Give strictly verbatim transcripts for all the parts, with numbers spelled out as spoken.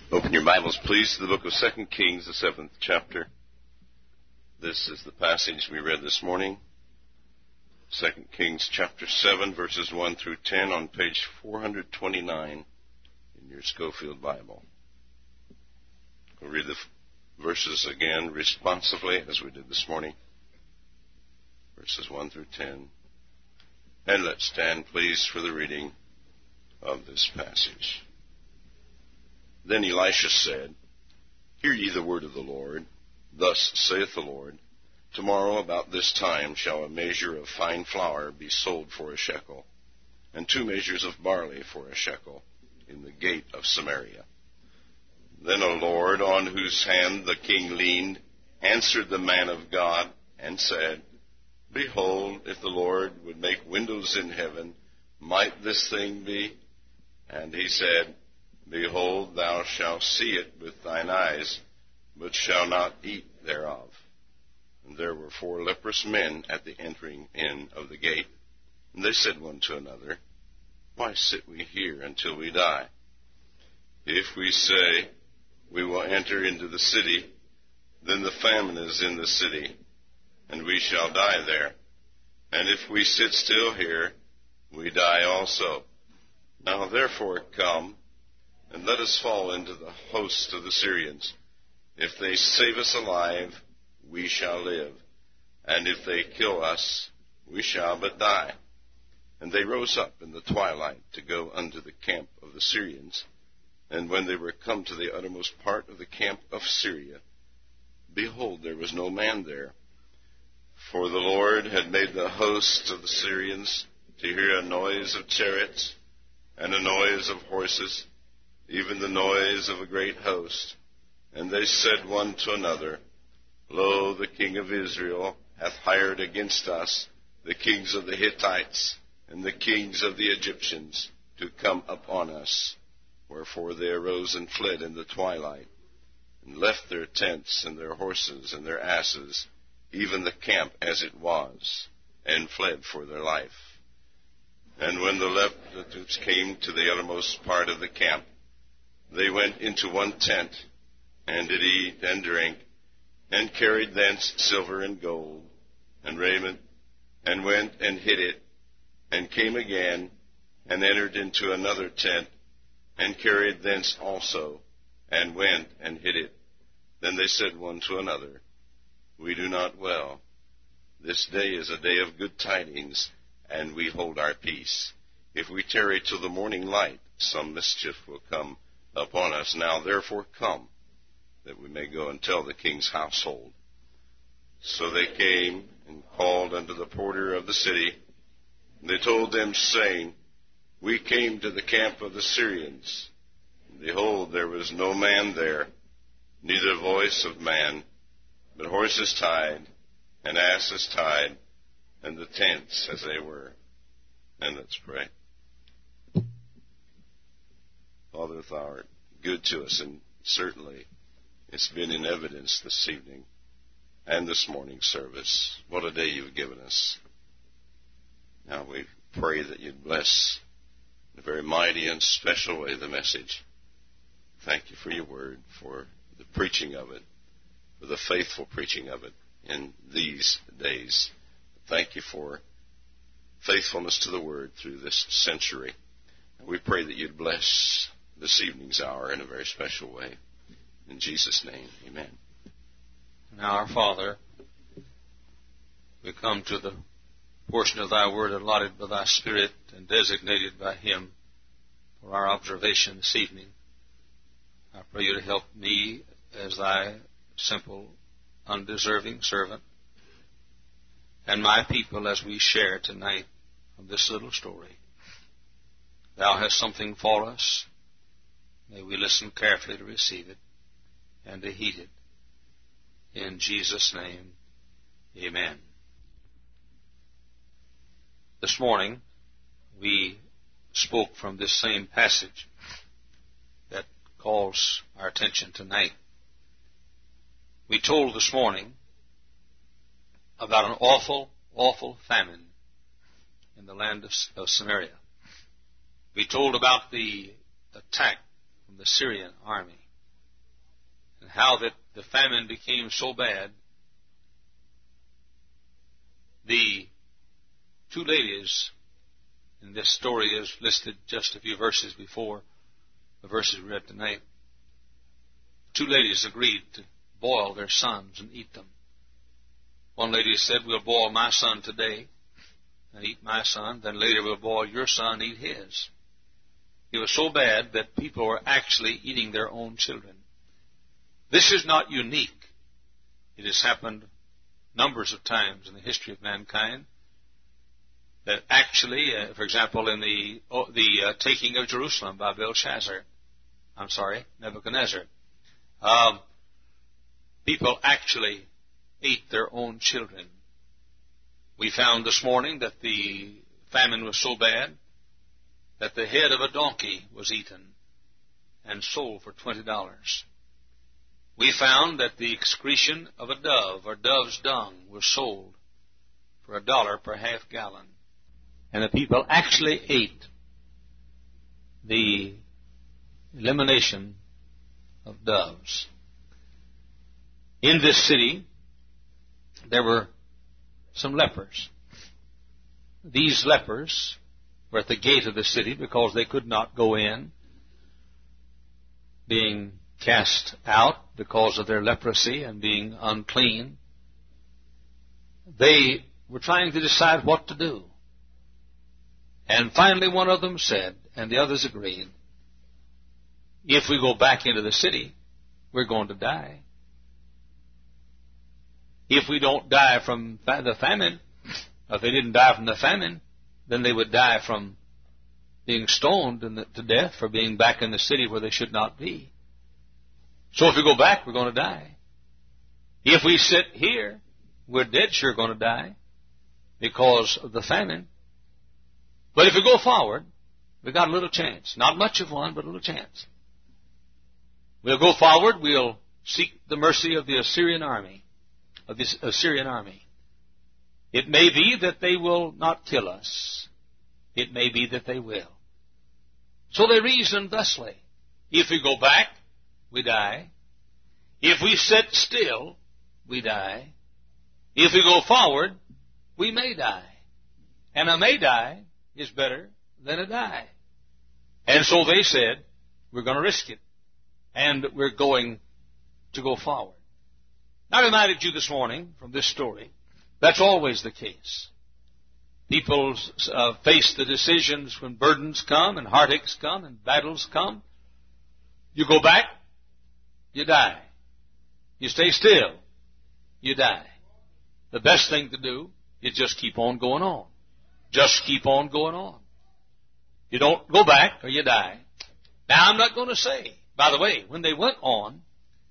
Open your Bibles, please, to the book of Second Kings, the seventh chapter. This is the passage we read this morning. Second Kings chapter seven, verses one through ten, on page four twenty-nine in your Schofield Bible. We'll read the verses again responsively, as we did this morning. Verses one through ten. And let's stand, please, for the reading of this passage. Then Elisha said, Hear ye the word of the Lord. Thus saith the Lord, Tomorrow about this time shall a measure of fine flour be sold for a shekel, and two measures of barley for a shekel, in the gate of Samaria. Then, O Lord, on whose hand the king leaned, answered the man of God, and said, Behold, if the Lord would make windows in heaven, might this thing be? And he said, Behold, thou shalt see it with thine eyes, but shalt not eat thereof. And there were four leprous men at the entering in of the gate. And they said one to another, Why sit we here until we die? If we say, We will enter into the city, then the famine is in the city, and we shall die there. And if we sit still here, we die also. Now therefore come, and let us fall into the host of the Syrians. If they save us alive, we shall live. And if they kill us, we shall but die. And they rose up in the twilight to go unto the camp of the Syrians. And when they were come to the uttermost part of the camp of Syria, behold, there was no man there. For the Lord had made the host of the Syrians to hear a noise of chariots and a noise of horses, even the noise of a great host. And they said one to another, Lo, the king of Israel hath hired against us the kings of the Hittites and the kings of the Egyptians to come upon us. Wherefore they arose and fled in the twilight, and left their tents and their horses and their asses, even the camp as it was, and fled for their life. And when the lepers came to the uttermost part of the camp, they went into one tent, and did eat and drink, and carried thence silver and gold, and raiment, and went and hid it, and came again, and entered into another tent, and carried thence also, and went and hid it. Then they said one to another, We do not well. This day is a day of good tidings, and we hold our peace. If we tarry till the morning light, some mischief will come upon us. Now therefore come, that we may go and tell the king's household. So they came and called unto the porter of the city. And they told them, saying, We came to the camp of the Syrians. And behold, there was no man there, neither voice of man, but horses tied, and asses tied, and the tents as they were. And let's pray. Father, thou art good to us, and certainly it's been in evidence this evening and this morning's service. What a day you've given us. Now we pray that you'd bless in a very mighty and special way the message. Thank you for your word, for the preaching of it, for the faithful preaching of it in these days. Thank you for faithfulness to the word through this century. And we pray that you'd bless this evening's hour in a very special way. In Jesus' name, amen. Now, our Father, we come to the portion of thy word allotted by thy Spirit and designated by him for our observation this evening. I pray you to help me as thy simple, undeserving servant, and my people as we share tonight of this little story. Thou hast something for us. May we listen carefully to receive it and to heed it. In Jesus' name, amen. This morning, we spoke from this same passage that calls our attention tonight. We told this morning about an awful, awful famine in the land of, of Samaria. We told about the attack from the Syrian army. and how that the famine became so bad. The two ladies in this story is listed just a few verses before the verses we read tonight. Two ladies agreed to boil their sons and eat them. One lady said, we'll boil my son today and eat my son. Then later we'll boil your son and eat his. It was so bad that people were actually eating their own children. This is not unique. It has happened numbers of times in the history of mankind. That actually, uh, for example, in the oh, the uh, taking of Jerusalem by Belshazzar, I'm sorry, Nebuchadnezzar, um, people actually ate their own children. We found this morning that the famine was so bad that the head of a donkey was eaten and sold for twenty dollars. We found that the excretion of a dove, or dove's dung, was sold for a dollar per half gallon. And the people actually ate the elimination of doves. In this city, there were some lepers. These lepers were at the gate of the city because they could not go in, being cast out because of their leprosy and being unclean. They were trying to decide what to do. And finally one of them said, and the others agreed, if we go back into the city, we're going to die. If we don't die from the famine, if they didn't die from the famine, then they would die from being stoned to death for being back in the city where they should not be. So if we go back, we're going to die. If we sit here, we're dead sure going to die because of the famine. But if we go forward, we've got a little chance. Not much of one, but a little chance. We'll go forward, we'll seek the mercy of the Assyrian army, of the Assyrian army. It may be that they will not kill us. It may be that they will. So they reasoned thusly. If we go back, we die. If we sit still, we die. If we go forward, we may die. And a may die is better than a die. And so they said, we're going to risk it. And we're going to go forward. I reminded you this morning from this story, that's always the case. People uh, face the decisions when burdens come and heartaches come and battles come. You go back, you die. You stay still, you die. The best thing to do is just keep on going on. Just keep on going on. You don't go back or you die. Now, I'm not going to say, by the way, when they went on,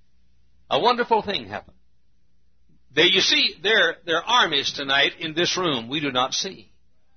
a wonderful thing happened. They, you see, there, there are armies tonight in this room we do not see.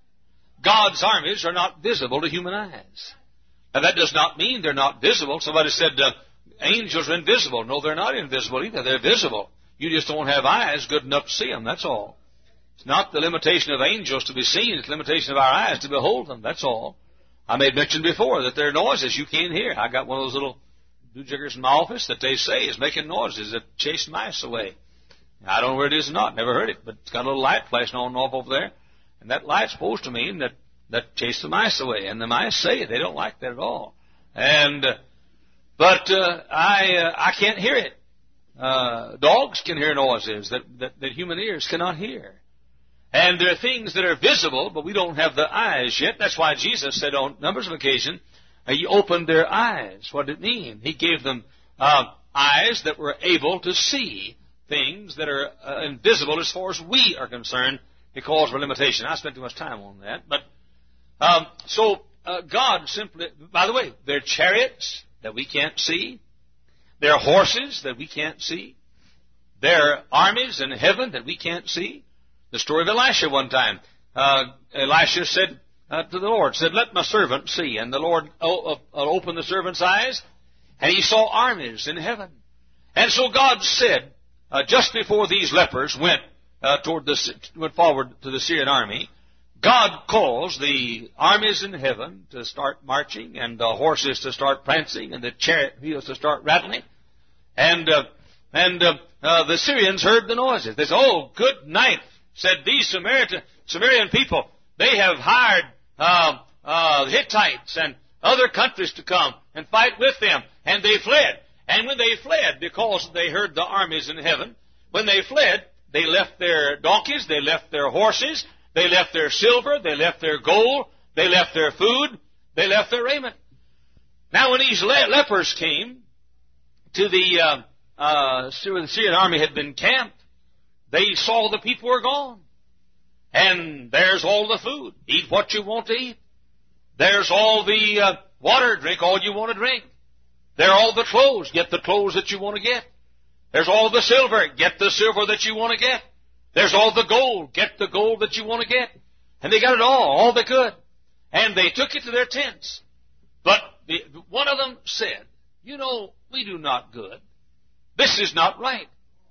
God's armies are not visible to human eyes. Now, that does not mean they're not visible. Somebody said uh, angels are invisible. No, they're not invisible either. They're visible. You just don't have eyes good enough to see them. That's all. It's not the limitation of angels to be seen. It's the limitation of our eyes to behold them. That's all. I made mention before that there are noises you can't hear. I got one of those little do-jiggers in my office that they say is making noises that chase mice away. I don't know where it is or not. Never heard it. But it's got a little light flashing on and off over there. And that light's supposed to mean that, that chase the mice away. And the mice say it. They don't like that at all. And, uh, but, uh, I, uh, I can't hear it. Uh, dogs can hear noises that, that, that human ears cannot hear. And there are things that are visible, but we don't have the eyes yet. That's why Jesus said on numbers of occasions, uh, He opened their eyes. What did it mean? He gave them uh, eyes that were able to see things that are uh, invisible as far as we are concerned because of our limitation. I spent too much time on that. But um, so uh, God simply, by the way, there are chariots that we can't see. There are horses that we can't see. There are armies in heaven that we can't see. The story of Elisha one time. Uh, Elisha said uh, to the Lord, said, let my servant see. And the Lord uh, uh, opened the servant's eyes, and he saw armies in heaven. And so God said, uh, just before these lepers went uh, toward the went forward to the Syrian army, God caused the armies in heaven to start marching, and the horses to start prancing, and the chariot wheels to start rattling. And, uh, and, uh, uh, the Syrians heard the noises. They said, oh, good night, said these Samaritan, Samaritan people. They have hired, uh, uh, Hittites and other countries to come and fight with them. And they fled. And when they fled, because they heard the armies in heaven, when they fled, they left their donkeys, they left their horses, they left their silver, they left their gold, they left their food, they left their raiment. Now when these le- lepers came to the, uh, uh, where the Syrian army had been camped, they saw the people were gone. And there's all the food. Eat what you want to eat. There's all the uh, water. Drink all you want to drink. There are all the clothes. Get the clothes that you want to get. There's all the silver. Get the silver that you want to get. There's all the gold. Get the gold that you want to get. And they got it all, all they could. And they took it to their tents. But the, one of them said, you know, we do not good. This is not right.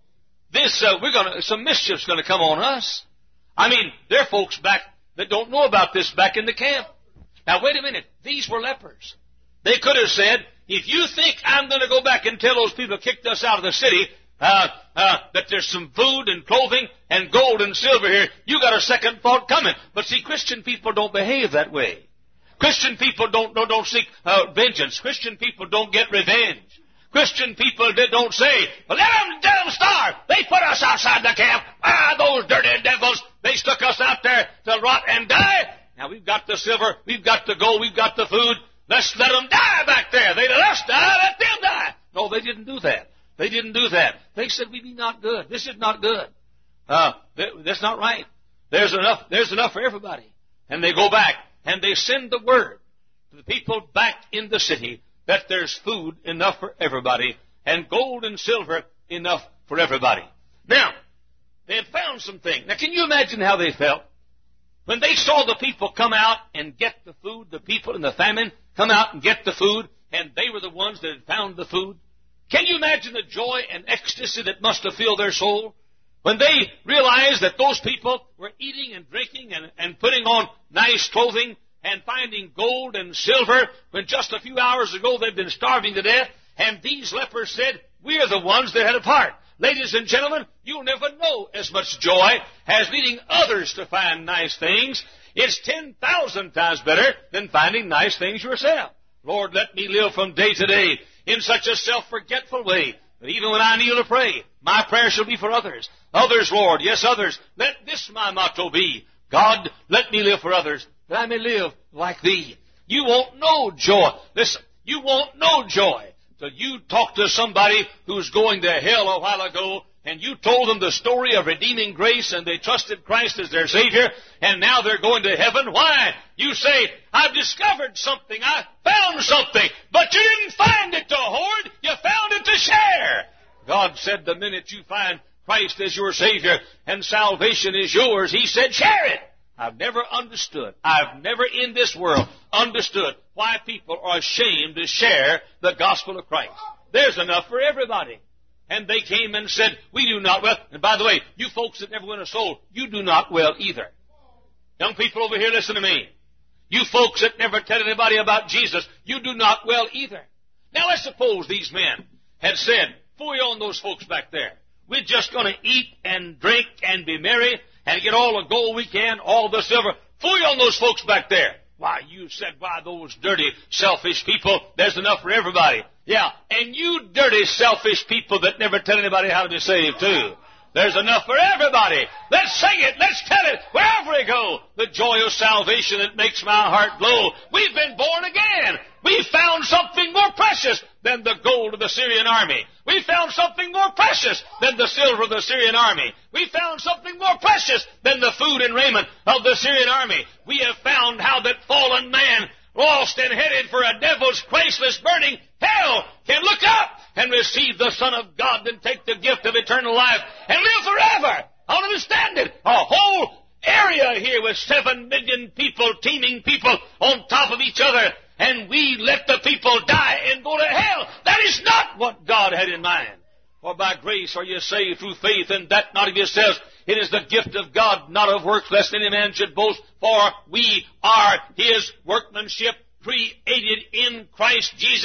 This, uh, we're gonna, some mischief's gonna come on us. I mean, there are folks back that don't know about this back in the camp. Now, wait a minute. These were lepers. They could have said, if you think I'm going to go back and tell those people who kicked us out of the city uh, uh, that there's some food and clothing and gold and silver here, you got a second thought coming. But see, Christian people don't behave that way. Christian people don't don't, don't seek uh, vengeance. Christian people don't get revenge. Christian people they don't say, well, let them, let them starve. They put us outside the camp. Ah, those dirty devils. They stuck us out there to rot and die. Now, we've got the silver, we've got the gold, we've got the food. Let's let them die back there. They let us die, let them die. No, they didn't do that. They didn't do that. They said, we be not good. This is not good. Uh, that's not right. There's enough, there's enough for everybody. And they go back, and they send the word to the people back in the city that there's food enough for everybody, and gold and silver enough for everybody. Now, they had found some things. Now, can you imagine how they felt? When they saw the people come out and get the food, the people in the famine come out and get the food, and they were the ones that had found the food. Can you imagine the joy and ecstasy that must have filled their soul? When they realized that those people were eating and drinking and, and putting on nice clothing and finding gold and silver, when just a few hours ago they'd been starving to death, and these lepers said, we are the ones that had a part. Ladies and gentlemen, you'll never know as much joy as leading others to find nice things. It's ten thousand times better than finding nice things yourself. Lord, let me live from day to day in such a self-forgetful way that even when I kneel to pray, my prayer shall be for others. Others, Lord, yes, others. Let this my motto be. God, let me live for others, that I may live like Thee. You won't know joy. Listen, you won't know joy till you talk to somebody who's going to hell a while ago, and you told them the story of redeeming grace, and they trusted Christ as their Savior, and now they're going to heaven. Why? You say, I've discovered something, I found something, but you didn't find it to hoard, you found it to share. God said the minute you find Christ as your Savior and salvation is yours, He said, share it. I've never understood, I've never in this world understood why people are ashamed to share the gospel of Christ. There's enough for everybody. And they came and said, we do not well. And by the way, you folks that never win a soul, you do not well either. Young people over here, listen to me. You folks that never tell anybody about Jesus, you do not well either. Now let's suppose these men had said, fool on those folks back there. We're just going to eat and drink and be merry and get all the gold we can, all the silver. Fool on those folks back there. Why, you said, why, those dirty, selfish people, there's enough for everybody. Yeah, and you dirty, selfish people that never tell anybody how to be saved, too. There's enough for everybody. Let's sing it. Let's tell it. Wherever we go, the joy of salvation that makes my heart glow. We've been born again. We found something more precious than the gold of the Syrian army. We found something more precious than the silver of the Syrian army. We found something more precious than the food and raiment of the Syrian army. We have found how that fallen man, lost and headed for a devil's Christless burning hell, can look up and receive the Son of God and take the gift of eternal life and live forever. I don't understand it. A whole area here with seven million people, teeming people on top of each other, and we let the people die and go to hell. That is not what God had in mind. For by grace are you saved through faith, and that not of yourselves. It is the gift of God, not of works, lest any man should boast. For we are His workmanship, created in Christ Jesus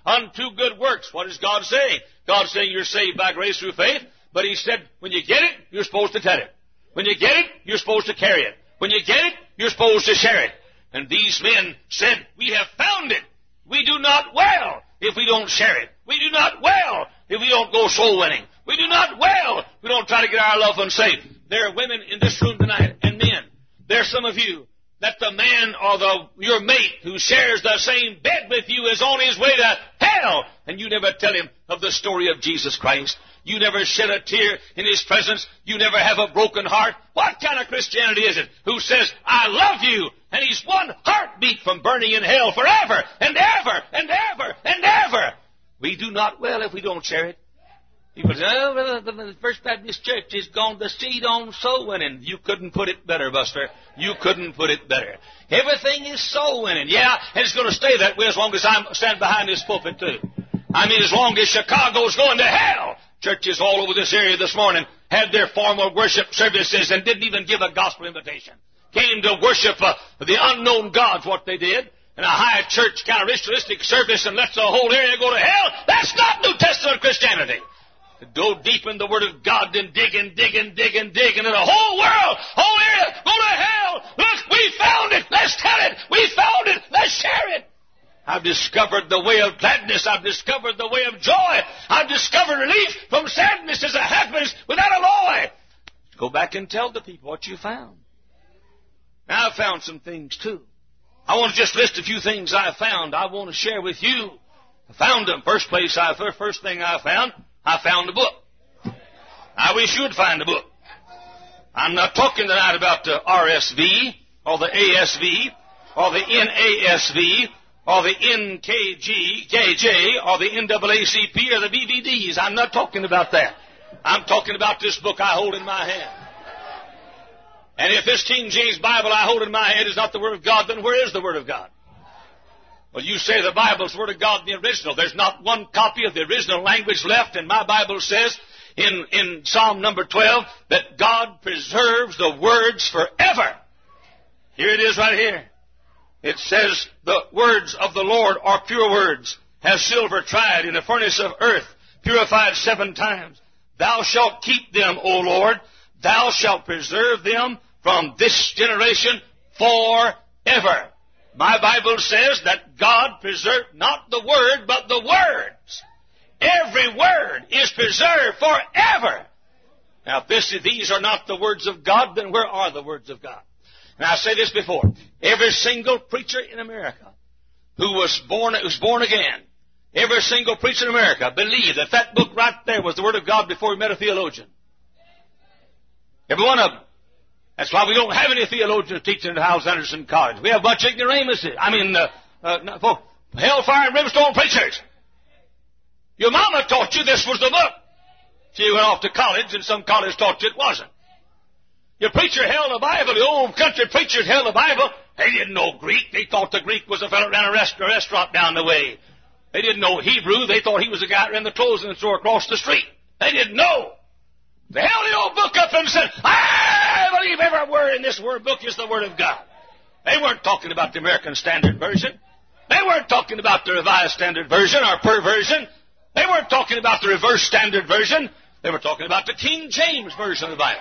unto good works. What is God saying? God's saying you're saved by grace through faith, but He said when you get it, you're supposed to tell it. When you get it, you're supposed to carry it. When you get it, you're supposed to share it. And these men said, we have found it. We do not well if we don't share it. We do not well if we don't go soul winning. We do not well if we don't try to get our loved ones saved. There are women in this room tonight, and men. There are some of you that the man or the your mate who shares the same bed with you is on his way to hell, and you never tell him of the story of Jesus Christ. You never shed a tear in His presence. You never have a broken heart. What kind of Christianity is it who says, I love you, and he's one heartbeat from burning in hell forever and ever and ever and ever? We do not well if we don't share it. People say, oh, the First Baptist Church has gone the seed on soul winning. You couldn't put it better, Buster. You couldn't put it better. Everything is soul winning. Yeah, and it's going to stay that way as long as I stand behind this pulpit, too. I mean, as long as Chicago's going to hell. Churches all over this area this morning had their formal worship services and didn't even give a gospel invitation. Came to worship uh, the unknown gods, what they did, in a high church kind of ritualistic service, and lets the whole area go to hell. That's not New Testament Christianity. To go deep in the Word of God and dig and dig and dig and dig, and in the whole world, whole area, go to hell. Look, we found it. Let's tell it. We found it. Let's share it. I've discovered the way of gladness. I've discovered the way of joy. I've discovered relief from sadness as a happiness without alloy. Go back and tell the people what you found. Now, I found some things, too. I want to just list a few things I found I want to share with you. I found them. First place, I, first thing I found, I found a book. I wish you would find a book. I'm not talking tonight about the R S V or the A S V or the N A S V or the N K G, K J, or the N double A C P, or the D V Ds. I'm not talking about that. I'm talking about this book I hold in my hand. And if this King James Bible I hold in my hand is not the Word of God, then where is the Word of God? Well, you say the Bible's the Word of God in the original. There's not one copy of the original language left, and my Bible says in, in Psalm number twelve that God preserves the words forever. Here it is right here. It says, the words of the Lord are pure words, as silver tried in a furnace of earth, purified seven times. Thou shalt keep them, O Lord. Thou shalt preserve them from this generation forever. My Bible says that God preserved not the Word, but the words. Every word is preserved forever. Now, if this, if these are not the words of God, then where are the words of God? Now, I say this before. Every single preacher in America who was born, who was born again, every single preacher in America believed that that book right there was the Word of God before he met a theologian. Every one of them. That's why we don't have any theologians teaching at Howells Anderson College. We have a bunch of ignoramuses. I mean, uh, uh, for hellfire and brimstone preachers. Your mama taught you this was the book. She went off to college, and some college taught you it wasn't. Your preacher held the Bible. The old country preachers held the Bible. They didn't know Greek. They thought the Greek was a fellow that ran a restaurant down the way. They didn't know Hebrew. They thought he was a guy that ran the clothes in the store across the street. They didn't know. They held the old book up and said, I believe every word in this word book is the Word of God. They weren't talking about the American Standard Version. They weren't talking about the Revised Standard Version or Perversion. They weren't talking about the Reverse Standard Version. They were talking about the King James Version of the Bible.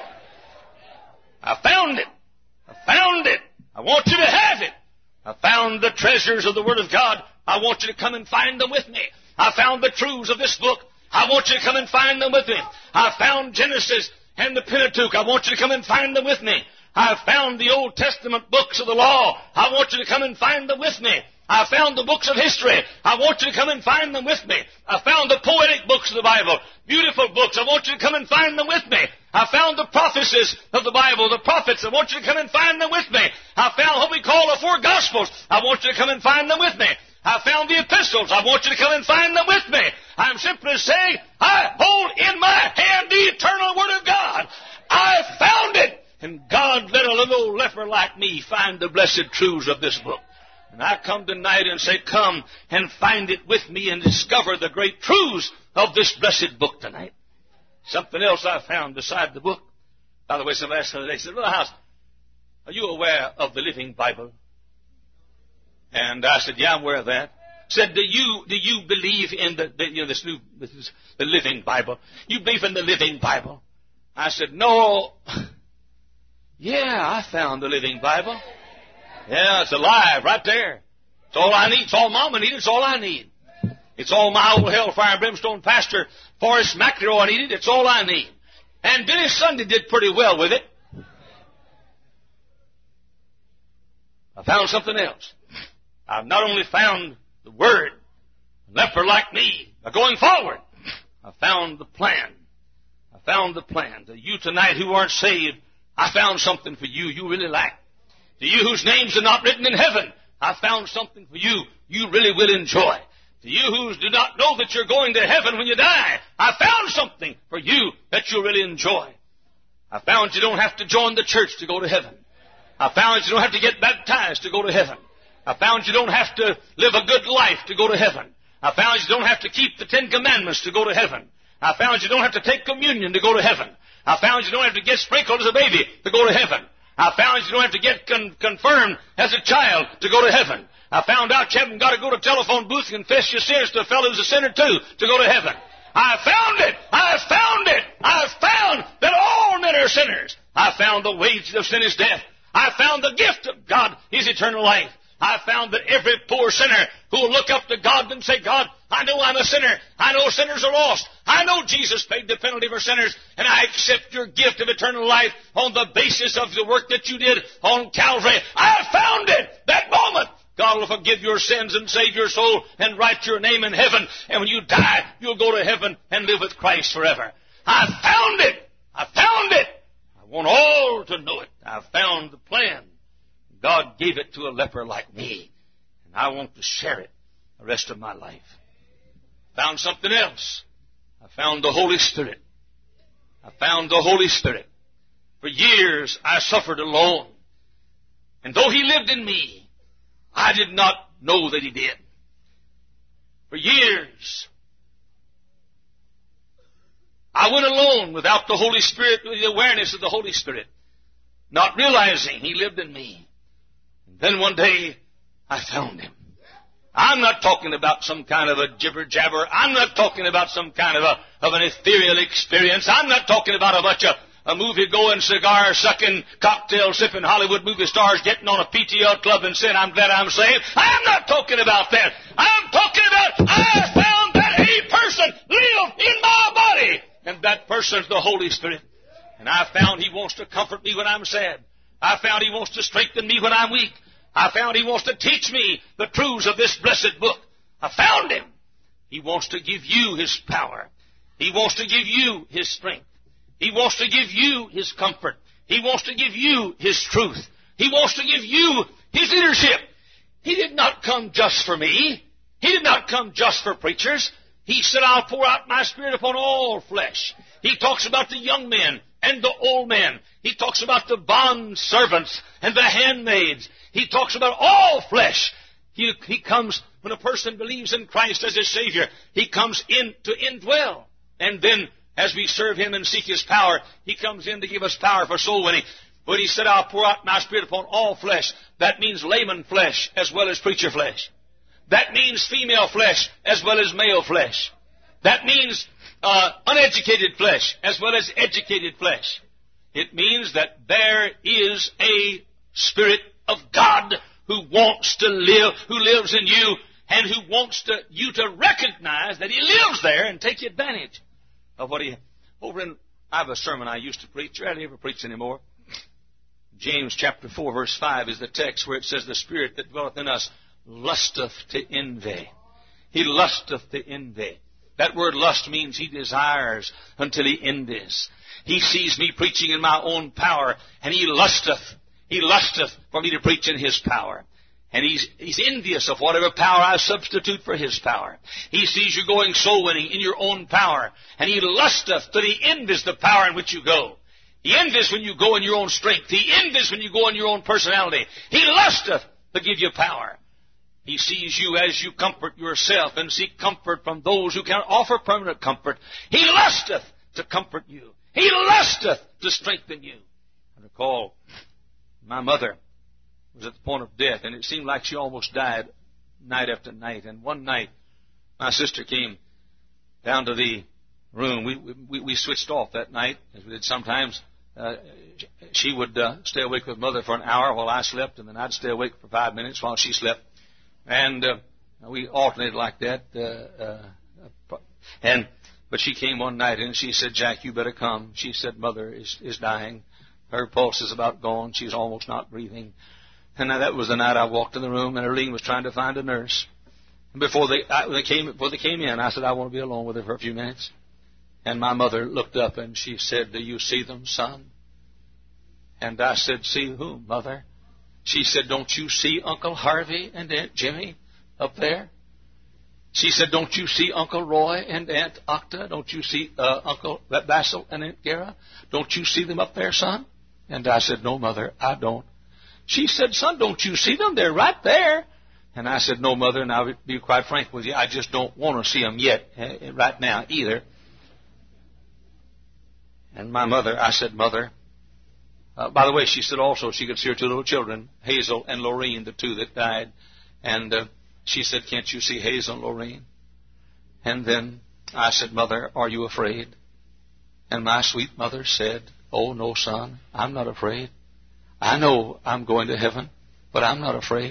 I found it. I found it. I want you to have it. I found the treasures of the Word of God. I want you to come and find them with me. I found the truths of this book. I want you to come and find them with me. I found Genesis and the Pentateuch. I want you to come and find them with me. I found the Old Testament books of the law. I want you to come and find them with me. I found the books of history. I want you to come and find them with me. I found the poetic books of the Bible. Beautiful books. I want you to come and find them with me. I found the prophecies of the Bible, the prophets. I want you to come and find them with me. I found what we call the four Gospels. I want you to come and find them with me. I found the epistles. I want you to come and find them with me. I'm simply saying, I hold in my hand the eternal Word of God. I found it. And God let a little old leper like me find the blessed truths of this book. And I come tonight and say, come and find it with me and discover the great truths of this blessed book tonight. Something else I found beside the book. By the way, somebody asked the other day, said, Little House, are you aware of the Living Bible? And I said, yeah, I'm aware of that. said, do you, do you believe in the, the you know, this new, this is the Living Bible? You believe in the Living Bible? I said, no. Yeah, I found the Living Bible. Yeah, it's alive right there. It's all I need. It's all Mama needed. It's all I need. It's all my old hellfire and brimstone pastor, Forrest McEnroe, needed. It's all I need. And Billy Sunday did pretty well with it. I found something else. I've not only found the Word, a leper like me, but going forward, I found the plan. I found the plan. To you tonight who aren't saved, I found something for you you really like. To you whose names are not written in heaven, I found something for you you really will enjoy. To you who do not know that you're going to heaven when you die, I found something for you that you'll really enjoy. I found you don't have to join the church to go to heaven. I found you don't have to get baptized to go to heaven. I found you don't have to live a good life to go to heaven. I found you don't have to keep the Ten Commandments to go to heaven. I found you don't have to take communion to go to heaven. I found you don't have to get sprinkled as a baby to go to heaven. I found you don't have to get con- confirmed as a child to go to heaven. I found out you haven't got to go to a telephone booth and confess your sins to a fellow who's a sinner too to go to heaven. I found it! I found it! I found that all men are sinners. I found the wages of sin is death. I found the gift of God is eternal life. I found that every poor sinner who will look up to God and say, God, I know I'm a sinner. I know sinners are lost. I know Jesus paid the penalty for sinners, and I accept your gift of eternal life on the basis of the work that you did on Calvary. I found it that moment. God will forgive your sins and save your soul and write your name in heaven. And when you die, you'll go to heaven and live with Christ forever. I found it. I found it. I want all to know it. I found the plan. God gave it to a leper like me. And I want to share it the rest of my life. Found something else. I found the Holy Spirit. I found the Holy Spirit. For years I suffered alone. And though He lived in me, I did not know that He did. For years, I went alone without the Holy Spirit, with the awareness of the Holy Spirit, not realizing He lived in me. And then one day, I found Him. I'm not talking about some kind of a jibber-jabber. I'm not talking about some kind of a of an ethereal experience. I'm not talking about a bunch of a movie-going, cigar-sucking, cocktail-sipping Hollywood movie stars getting on a P T L club and saying, I'm glad I'm saved. I'm not talking about that. I'm talking about I found that a person lived in my body. And that person's the Holy Spirit. And I found He wants to comfort me when I'm sad. I found He wants to strengthen me when I'm weak. I found He wants to teach me the truths of this blessed book. I found Him. He wants to give you His power. He wants to give you His strength. He wants to give you His comfort. He wants to give you His truth. He wants to give you His leadership. He did not come just for me. He did not come just for preachers. He said, I'll pour out my Spirit upon all flesh. He talks about the young men and the old men. He talks about the bond servants and the handmaids. He talks about all flesh. He, he comes, when a person believes in Christ as his Savior, He comes in to indwell. And then, as we serve Him and seek His power, He comes in to give us power for soul winning. When He said, I'll pour out my Spirit upon all flesh, that means layman flesh as well as preacher flesh. That means female flesh as well as male flesh. That means uh, uneducated flesh as well as educated flesh. It means that there is a Spirit of God who wants to live, who lives in you, and who wants to, you to recognize that He lives there and take advantage of what He... Over in, I have a sermon I used to preach. I rarely ever preach anymore. James chapter four, verse five is the text where it says, the Spirit that dwelleth in us lusteth to envy. He lusteth to envy. That word lust means he desires until he envies. He sees me preaching in my own power, and he lusteth. He lusteth for me to preach in his power. And he's, he's envious of whatever power I substitute for his power. He sees you going soul winning in your own power. And he lusteth that he envies the power in which you go. He envies when you go in your own strength. He envies when you go in your own personality. He lusteth to give you power. He sees you as you comfort yourself and seek comfort from those who cannot offer permanent comfort. He lusteth to comfort you. He lusteth to strengthen you. I recall my mother was at the point of death, and it seemed like she almost died night after night. And one night, my sister came down to the room. We we, we switched off that night, as we did sometimes. Uh, she would uh, stay awake with Mother for an hour while I slept, and then I'd stay awake for five minutes while she slept. And uh, we alternated like that. Uh, uh, and but she came one night and she said, "Jack, you better come." She said, "Mother is is dying. Her pulse is about gone. She's almost not breathing." And that was the night I walked in the room, and Arlene was trying to find a nurse. And before they, I, they came, before they came in, I said, "I want to be alone with her for a few minutes." And my mother looked up and she said, "Do you see them, son?" And I said, "See whom, Mother?" She said, "Don't you see Uncle Harvey and Aunt Jimmy up there?" She said, "Don't you see Uncle Roy and Aunt Octa? Don't you see uh, Uncle Basil and Aunt Gara? Don't you see them up there, son?" And I said, "No, Mother, I don't." She said, "Son, don't you see them? They're right there." And I said, "No, Mother, and I'll be quite frank with you, I just don't want to see them yet, uh, right now either." And my mother, I said, "Mother," uh, by the way, she said also she could see her two little children, Hazel and Lorene, the two that died. And uh, she said, "Can't you see Hazel and Lorene?" And then I said, "Mother, are you afraid?" And my sweet mother said, "Oh, no, son, I'm not afraid. I know I'm going to heaven, but I'm not afraid."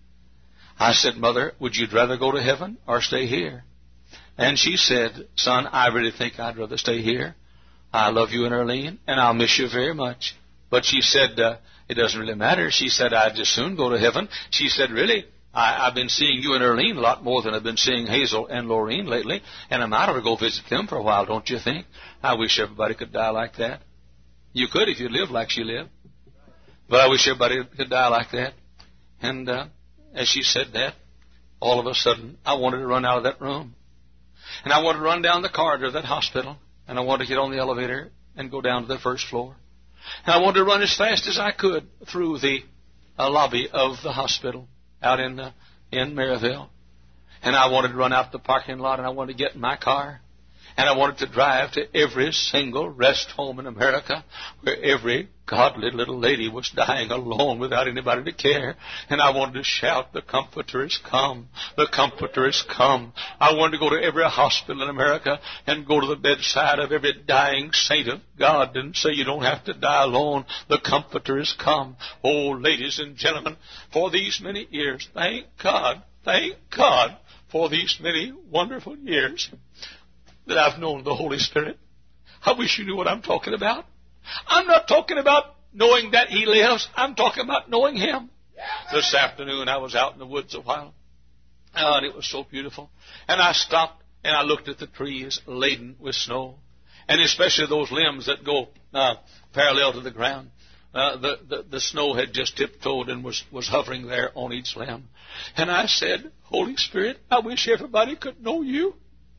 I said, "Mother, would you rather go to heaven or stay here?" And she said, "Son, I really think I'd rather stay here. I love you and Arlene, and I'll miss you very much." But she said, uh, "It doesn't really matter." She said, "I'd just soon go to heaven." She said, "Really, I, I've been seeing you and Arlene a lot more than I've been seeing Hazel and Lorene lately, and I might ought to go visit them for a while, don't you think? I wish everybody could die like that." You could if you lived like she lived. But I wish everybody could die like that. And uh, as she said that, all of a sudden, I wanted to run out of that room. And I wanted to run down the corridor of that hospital. And I wanted to get on the elevator and go down to the first floor. And I wanted to run as fast as I could through the uh, lobby of the hospital out in uh, in Maryville. And I wanted to run out the parking lot, and I wanted to get in my car. And I wanted to drive to every single rest home in America where every godly little lady was dying alone without anybody to care. And I wanted to shout, "The Comforter is come. The Comforter is come." I wanted to go to every hospital in America and go to the bedside of every dying saint of God and say, "You don't have to die alone. The Comforter is come." Oh, ladies and gentlemen, for these many years, thank God, thank God for these many wonderful years that I've known the Holy Spirit. I wish you knew what I'm talking about. I'm not talking about knowing that He lives. I'm talking about knowing Him. This afternoon I was out in the woods a while, oh, and it was so beautiful. And I stopped and I looked at the trees laden with snow, and especially those limbs that go uh, parallel to the ground. Uh, the, the, the snow had just tiptoed and was, was hovering there on each limb. And I said, "Holy Spirit, I wish everybody could know You.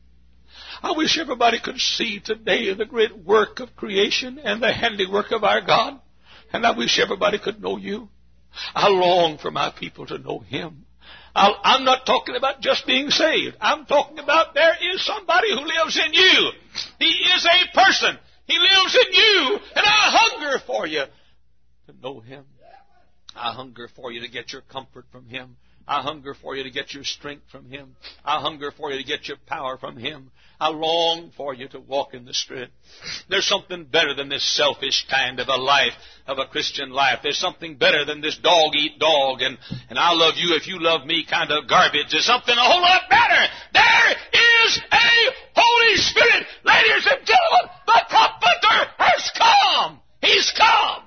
I wish everybody could see today the great work of creation and the handiwork of our God. And I wish everybody could know You. I long for my people to know Him. I'll, I'm not talking about just being saved. I'm talking about there is somebody who lives in you. He is a person. He lives in you. And I hunger for you to know Him. I hunger for you to get your comfort from Him. I hunger for you to get your strength from Him. I hunger for you to get your power from Him. I long for you to walk in the Spirit. There's something better than this selfish kind of a life, of a Christian life. There's something better than this dog-eat-dog and, and I love you if you love me kind of garbage. There's something a whole lot better. There is a Holy Spirit. Ladies and gentlemen, the Comforter has come. He's come.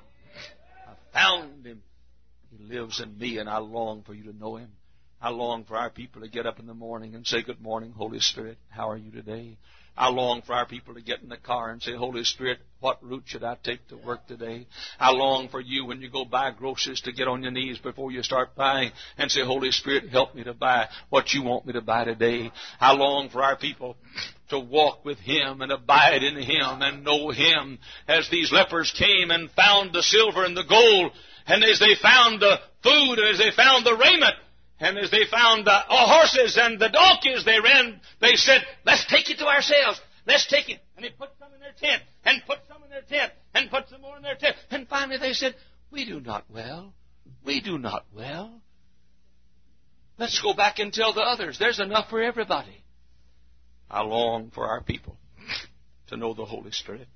I found Him. He lives in me, and I long for you to know Him. I long for our people to get up in the morning and say, "Good morning, Holy Spirit. How are you today?" I long for our people to get in the car and say, "Holy Spirit, what route should I take to work today?" I long for you when you go buy groceries to get on your knees before you start buying and say, "Holy Spirit, help me to buy what You want me to buy today." I long for our people to walk with Him and abide in Him and know Him. As these lepers came and found the silver and the gold, and as they found the food, and as they found the raiment, and as they found the horses and the donkeys, they ran, they said, "Let's take it to ourselves. Let's take it." And they put some in their tent, and put some in their tent, and put some more in their tent. And finally they said, "We do not well. We do not well." Let's go back and tell the others. There's enough for everybody. I long for our people to know the Holy Spirit.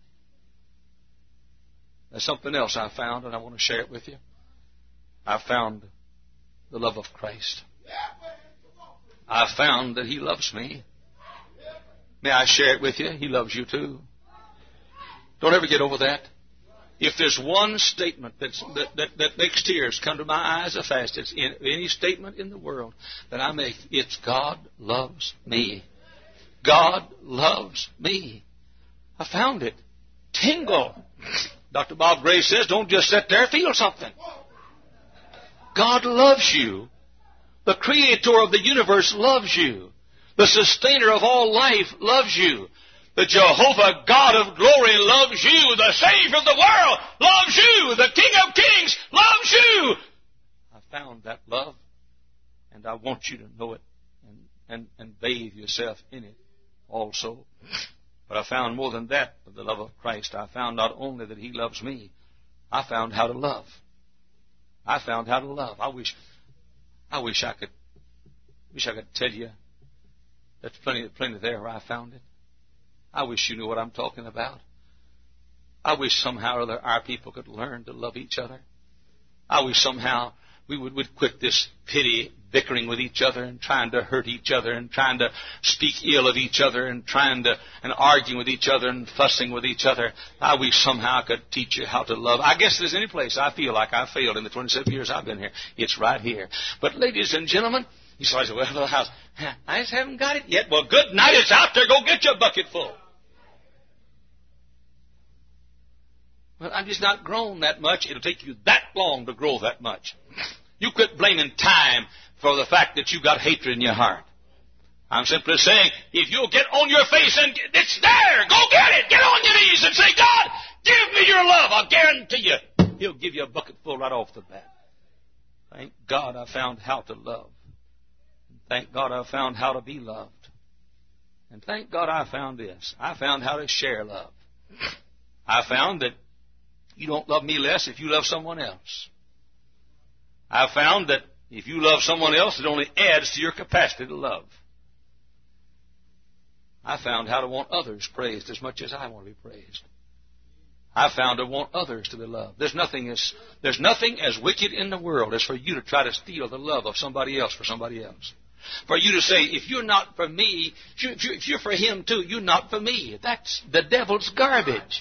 There's something else I found, and I want to share it with you. I found the love of Christ. I found that He loves me. May I share it with you? He loves you too. Don't ever get over that. If there's one statement that's, that, that, that makes tears come to my eyes as fast as in any statement in the world that I make, it's God loves me. God loves me. I found it. Tingle. Doctor Bob Gray says, don't just sit there, feel something. God loves you. The Creator of the universe loves you. The Sustainer of all life loves you. The Jehovah God of glory loves you. The Savior of the world loves you. The King of kings loves you. I found that love, and I want you to know it and, and, and bathe yourself in it also. But I found more than that of the love of Christ. I found not only that He loves me, I found how to love. I found how to love. I wish, I wish I could, wish I could tell you. There's plenty, plenty there where I found it. I wish you knew what I'm talking about. I wish somehow or other our people could learn to love each other. I wish somehow we would, would quit this pity bickering with each other and trying to hurt each other and trying to speak ill of each other and trying to and arguing with each other and fussing with each other. I wish somehow I could teach you how to love. I guess if there's any place I feel like I failed in the twenty-seven years I've been here, it's right here. But ladies and gentlemen, you say, well, the house, I just haven't got it yet. Well, good night. It's out there. Go get your bucket full. Well, I'm just not grown that much. It'll take you that long to grow that much. You quit blaming time for the fact that you got hatred in your heart. I'm simply saying, if you'll get on your face and it's there, go get it. Get on your knees and say, God, give me your love. I'll guarantee you, He'll give you a bucket full right off the bat. Thank God I found how to love. Thank God I found how to be loved. And thank God I found this. I found how to share love. I found that you don't love me less if you love someone else. I found that if you love someone else, it only adds to your capacity to love. I found how to want others praised as much as I want to be praised. I found to want others to be loved. There's nothing as, there's nothing as wicked in the world as for you to try to steal the love of somebody else for somebody else. For you to say, if you're not for me, if you're, if you're for him too, you're not for me. That's the devil's garbage.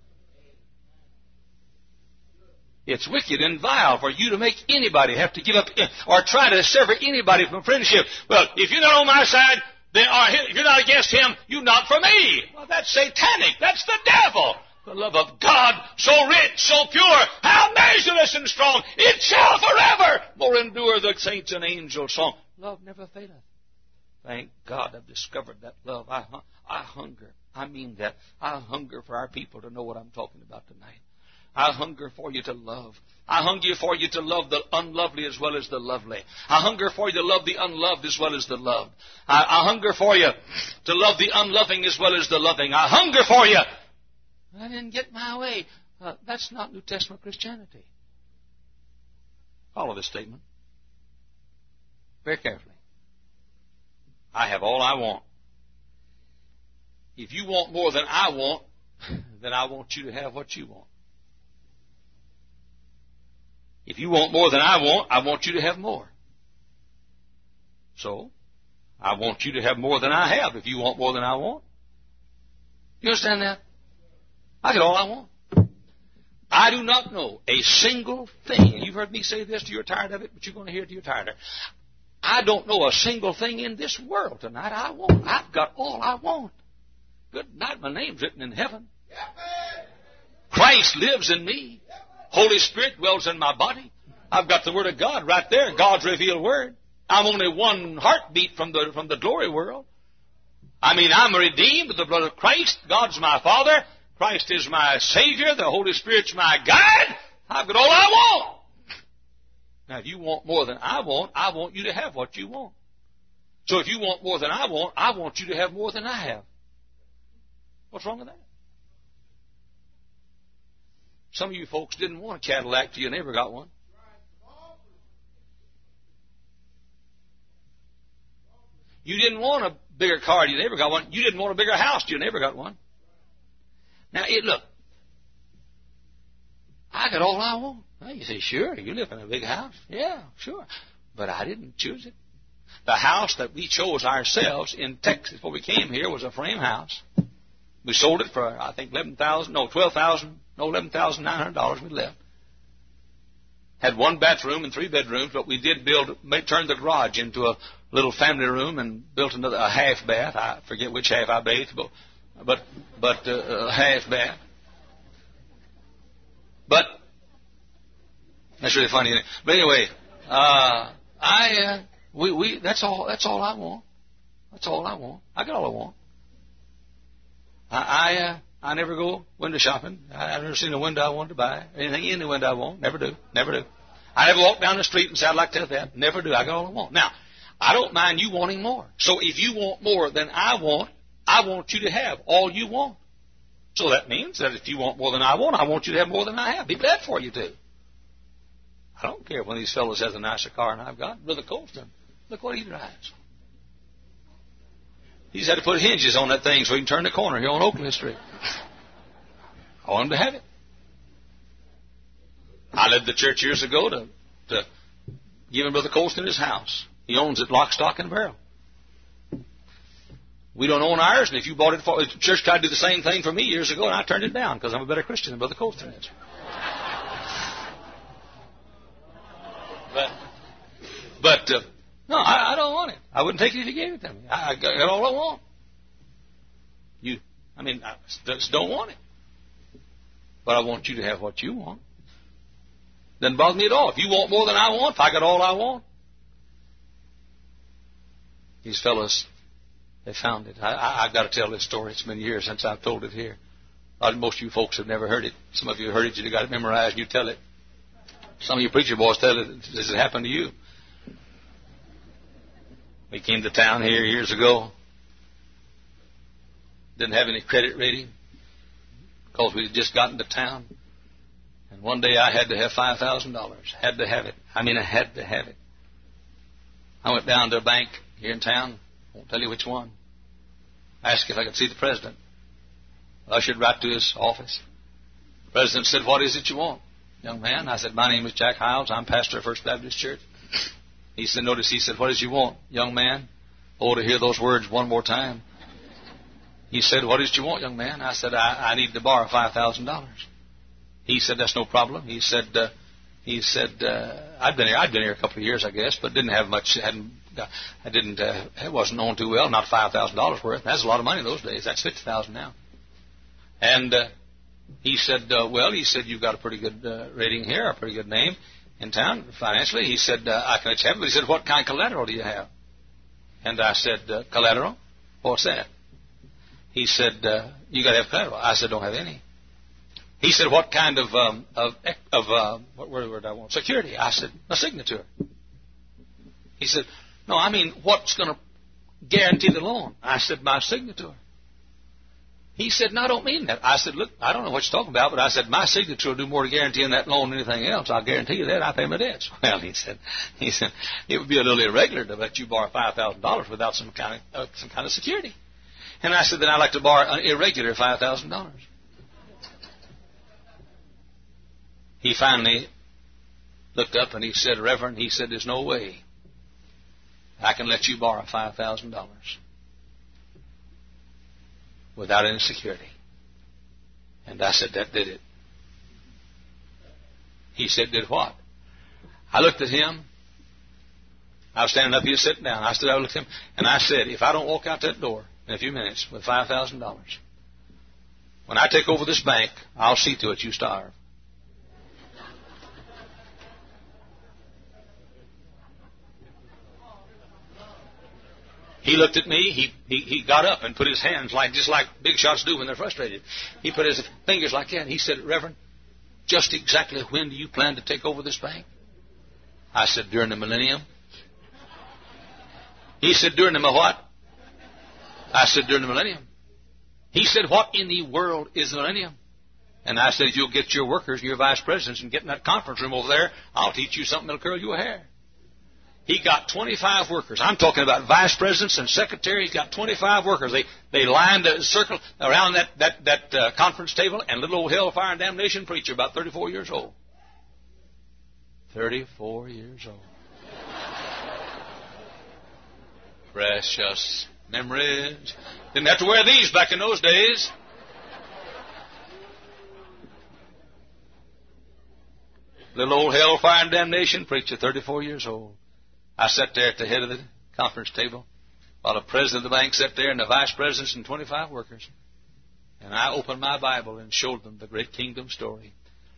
It's wicked and vile for you to make anybody have to give up or try to sever anybody from friendship. Well, if you're not on my side, then, or if you're not against him, you're not for me. Well, that's satanic. That's the devil. The love of God, so rich, so pure, how measureless and strong, it shall forever more endure the saints and angels' song. Love never faileth. Thank God I've discovered that love. I, I hunger. I mean that. I hunger for our people to know what I'm talking about tonight. I hunger for you to love. I hunger for you to love the unlovely as well as the lovely. I hunger for you to love the unloved as well as the loved. I, I hunger for you to love the unloving as well as the loving. I hunger for you. I didn't get my way. Uh, that's not New Testament Christianity. Follow this statement very carefully. I have all I want. If you want more than I want, then I want you to have what you want. If you want more than I want, I want you to have more. So, I want you to have more than I have if you want more than I want. You understand that? I get all I want. I do not know a single thing, and you've heard me say this till you're tired of it, but you're going to hear it till you're tired of it. I don't know a single thing in this world tonight I want. I've got all I want. Good night, my name's written in heaven. Christ lives in me. Holy Spirit dwells in my body. I've got the Word of God right there, God's revealed Word. I'm only one heartbeat from the from the glory world. I mean, I'm redeemed with the blood of Christ. God's my Father. Christ is my Savior. The Holy Spirit's my guide. I've got all I want. Now, if you want more than I want, I want you to have what you want. So if you want more than I want, I want you to have more than I have. What's wrong with that? Some of you folks didn't want a Cadillac till you never got one. You didn't want a bigger car, you never got one. You didn't want a bigger house, you never got one. Now, it, look, I got all I want. Well, you say, sure, you live in a big house. Yeah, sure. But I didn't choose it. The house that we chose ourselves in Texas before we came here was a frame house. We sold it for, I think, eleven thousand, no, twelve thousand, no, eleven thousand nine hundred dollars we left. Had one bathroom and three bedrooms, but we did build, made, turned the garage into a little family room and built another, a half bath. I forget which half I bathed, but, but, but uh, a half bath. But, that's really funny, isn't it? But anyway, uh, I, uh, we, we, that's all, that's all I want. That's all I want. I got all I want. I, I, uh, I never go window shopping. I, I've never seen a window I wanted to buy. Anything in the window I want. Never do. Never do. I never walk down the street and say, I'd like to have that. Never do. I got all I want. Now, I don't mind you wanting more. So if you want more than I want, I want you to have all you want. So that means that if you want more than I want, I want you to have more than I have. Be glad for you too. I don't care when these fellows has a nicer car than I've got. Brother Colston, look what he drives. He's had to put hinges on that thing so he can turn the corner here on Oakland Street. I want him to have it. I led the church years ago to, to give him Brother Colston his house. He owns it lock, stock, and barrel. We don't own ours, and if you bought it for... The church tried to do the same thing for me years ago, and I turned it down because I'm a better Christian than Brother Colston is. But, but uh, no, I, I don't want it. I wouldn't take it if you gave it to me. I, I got all I want. You, I mean, I just don't want it. But I want you to have what you want. Doesn't bother me at all. If you want more than I want, if I got all I want. These fellows, they found it. I, I, I've got to tell this story. It's been years since I've told it here. Most of you folks have never heard it. Some of you have heard it. You've got it memorized and you tell it. Some of you preacher boys tell it. Does it happen to you? We came to town here years ago. Didn't have any credit rating because we had just gotten to town. And one day I had to have five thousand dollars. Had to have it. I mean, I had to have it. I went down to a bank here in town. I won't tell you which one. I asked if I could see the president. I ushered right to his office. The president said, "What is it you want, young man?" I said, "My name is Jack Hiles. I'm pastor of First Baptist Church." He said, notice, he said, "What is it you want, young man?" Oh, to hear those words one more time. He said, "What is it you want, young man?" I said, I, I need to borrow five thousand dollars. He said, "That's no problem." He said, uh, he said, uh, I'd been here, I'd been here a couple of years, I guess, but didn't have much, hadn't, I didn't, uh, it wasn't known too well, not five thousand dollars worth. That's a lot of money those days. That's fifty thousand now. And, uh, he said, uh, well, he said, "You've got a pretty good uh, rating here, a pretty good name in town financially." He said, uh, "I can accept it." But he said, "What kind of collateral do you have?" And I said, uh, "Collateral? What's that?" He said, uh, "You got to have collateral." I said, "Don't have any." He said, "What kind of, um, of, of uh, what word I want? Security?" I said, "A signature." He said, "No, I mean, what's going to guarantee the loan?" I said, "My signature." He said, "No, I don't mean that." I said, "Look, I don't know what you're talking about, but I said, my signature will do more to guaranteeing that loan than anything else. I'll guarantee you that. I pay my debts." Well, he said, he said, "It would be a little irregular to let you borrow five thousand dollars without some kind of, uh, some kind of security." And I said, "Then I'd like to borrow an irregular five thousand dollars. He finally looked up and he said, "Reverend," he said, "there's no way I can let you borrow five thousand dollars without any security." And I said, "That did it." He said, "Did what?" I looked at him. I was standing up, he was sitting down. I stood, I looked at him, and I said, "If I don't walk out that door in a few minutes with five thousand dollars, when I take over this bank, I'll see to it you starve." He looked at me. He, he he got up and put his hands like just like big shots do when they're frustrated. He put his fingers like that. And he said, "Reverend, just exactly when do you plan to take over this bank?" I said, "During the millennium." He said, "During the what?" I said, "During the millennium." He said, "What in the world is the millennium?" And I said, "If you'll get your workers, your vice presidents, and get in that conference room over there, I'll teach you something that'll curl your hair." He got twenty-five workers. I'm talking about vice presidents and secretaries. He's got twenty-five workers. They they lined a circle around that that that uh, conference table, and little old hellfire and damnation preacher, about thirty-four years old. thirty-four years old. Precious memories. Didn't have to wear these back in those days. Little old hellfire and damnation preacher, thirty-four years old. I sat there at the head of the conference table while the president of the bank sat there and the vice presidents and twenty-five workers. And I opened my Bible and showed them the great kingdom story.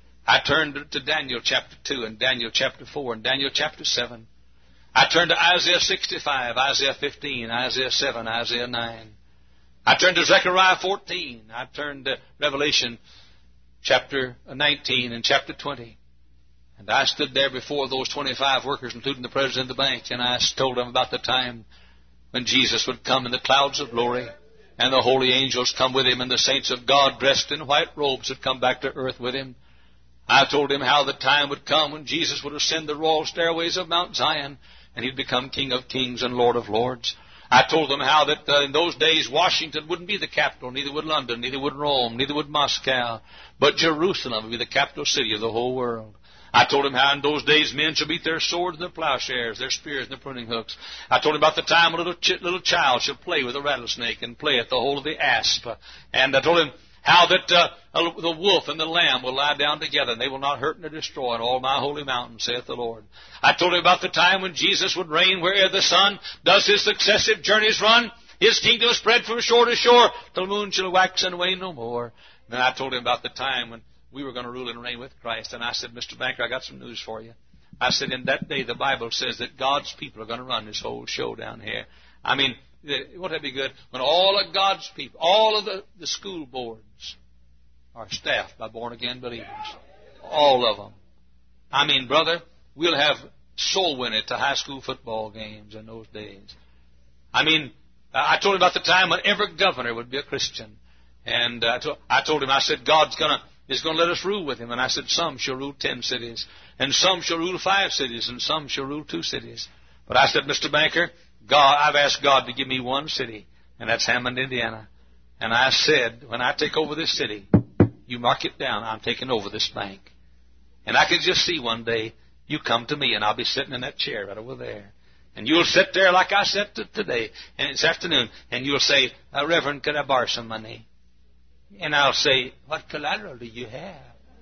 I turned to Daniel chapter two and Daniel chapter four and Daniel chapter seven. I turned to Isaiah sixty-five, Isaiah fifteen, Isaiah seven, Isaiah nine. I turned to Zechariah fourteen. I turned to Revelation chapter nineteen and chapter twenty. And I stood there before those twenty-five workers, including the president of the bank, and I told them about the time when Jesus would come in the clouds of glory, and the holy angels come with him, and the saints of God dressed in white robes would come back to earth with him. I told him how the time would come when Jesus would ascend the royal stairways of Mount Zion, and he'd become King of kings and Lord of lords. I told them how that uh, in those days Washington wouldn't be the capital, neither would London, neither would Rome, neither would Moscow, but Jerusalem would be the capital city of the whole world. I told him how in those days men shall beat their swords and their plowshares, their spears and their pruning hooks. I told him about the time a little ch- little child shall play with a rattlesnake and play at the hole of the asp. And I told him how that uh, the wolf and the lamb will lie down together, and they will not hurt nor destroy in all my holy mountain, saith the Lord. I told him about the time when Jesus would reign where'er the sun does his successive journeys run. His kingdom spread from shore to shore, till the moon shall wax and wane no more. And I told him about the time when we were going to rule and reign with Christ. And I said, Mister Banker, I got some news for you. I said, in that day, the Bible says that God's people are going to run this whole show down here. I mean, won't that be good? When all of God's people, all of the, the school boards are staffed by born-again believers. All of them. I mean, brother, we'll have soul winning to high school football games in those days. I mean, I told him about the time when every governor would be a Christian. And uh, I, told, I told him, I said, God's going to is going to let us rule with him. And I said, some shall rule ten cities, and some shall rule five cities, and some shall rule two cities. But I said, Mister Banker, God, I've asked God to give me one city, and that's Hammond, Indiana. And I said, when I take over this city, you mark it down, I'm taking over this bank. And I could just see one day, you come to me, and I'll be sitting in that chair right over there. And you'll sit there like I sat today, and this afternoon, and you'll say, uh, Reverend, could I borrow some money? And I'll say, what collateral do you have?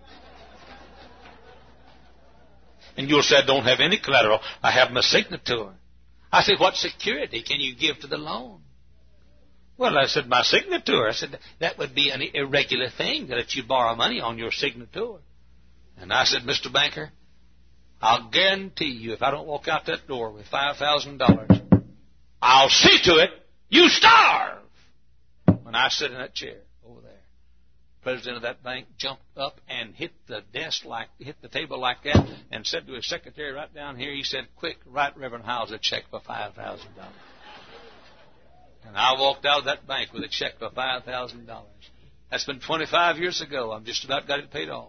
And you'll say, I don't have any collateral. I have my signature. I said, what security can you give to the loan? Well, I said, my signature. I said, that would be an irregular thing that you borrow money on your signature. And I said, Mister Banker, I'll guarantee you if I don't walk out that door with five thousand dollars, I'll see to it you starve when I sit in that chair. The president of that bank jumped up and hit the desk like, hit the table like that, and said to his secretary right down here, he said, quick, write Reverend Howes a check for five thousand dollars. And I walked out of that bank with a check for five thousand dollars. That's been twenty-five years ago. I'm just about got it paid off.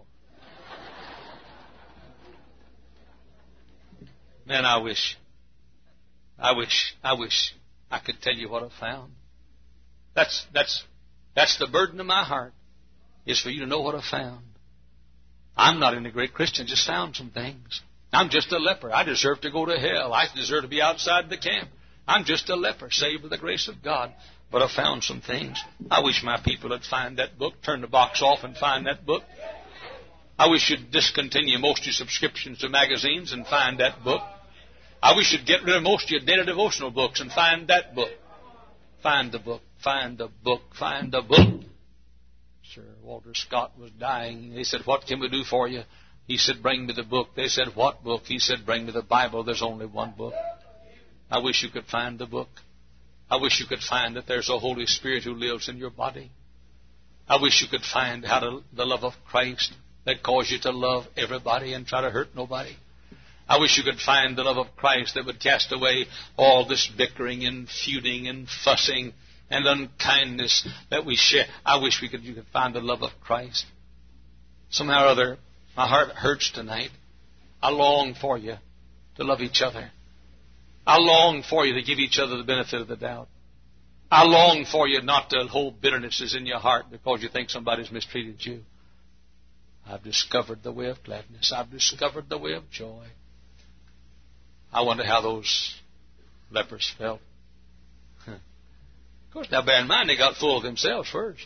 Man, I wish, I wish, I wish I could tell you what I found. That's, that's, that's the burden of my heart. Is for you to know what I found. I'm not any great Christian, just found some things. I'm just a leper. I deserve to go to hell. I deserve to be outside the camp. I'm just a leper, saved by the grace of God. But I found some things. I wish my people would find that book, turn the box off and find that book. I wish you'd discontinue most of your subscriptions to magazines and find that book. I wish you'd get rid of most of your daily devotional books and find that book. Find the book. Find the book. Find the book. Sir Walter Scott was dying. They said, what can we do for you? He said, bring me the book. They said, what book? He said, bring me the Bible. There's only one book. I wish you could find the book. I wish you could find that there's a Holy Spirit who lives in your body. I wish you could find how to, the love of Christ that calls you to love everybody and try to hurt nobody. I wish you could find the love of Christ that would cast away all this bickering and feuding and fussing and unkindness that we share. I wish we could you could find the love of Christ. Somehow or other, my heart hurts tonight. I long for you to love each other. I long for you to give each other the benefit of the doubt. I long for you not to hold bitternesses in your heart because you think somebody's mistreated you. I've discovered the way of gladness. I've discovered the way of joy. I wonder how those lepers felt. Huh. Of course, now bear in mind, they got full of themselves first.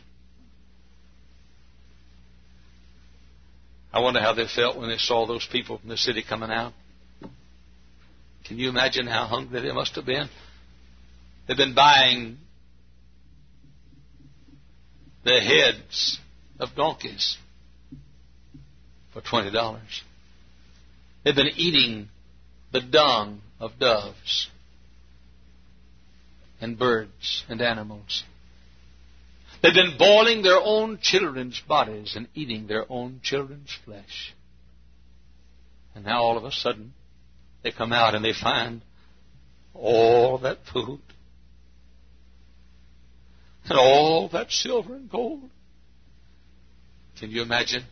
I wonder how they felt when they saw those people from the city coming out. Can you imagine how hungry they must have been? They've been buying the heads of donkeys for twenty dollars. They've been eating the dung of doves and birds and animals. They've been boiling their own children's bodies and eating their own children's flesh. And now all of a sudden, they come out and they find all that food and all that silver and gold. Can you imagine?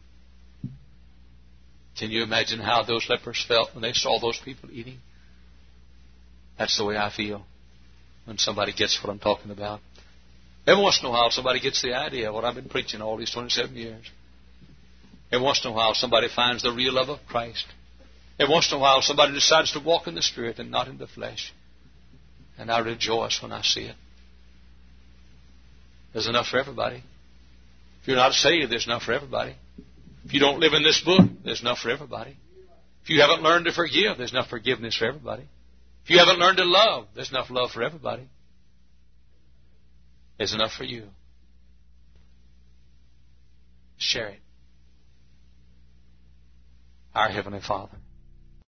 Can you imagine how those lepers felt when they saw those people eating? That's the way I feel when somebody gets what I'm talking about. Every once in a while, somebody gets the idea of what I've been preaching all these twenty-seven years. Every once in a while, somebody finds the real love of Christ. Every once in a while, somebody decides to walk in the Spirit and not in the flesh. And I rejoice when I see it. There's enough for everybody. If you're not saved, there's enough for everybody. If you don't live in this book, there's enough for everybody. If you haven't learned to forgive, there's enough forgiveness for everybody. If you haven't learned to love, there's enough love for everybody. There's enough for you. Share it. Our Heavenly Father,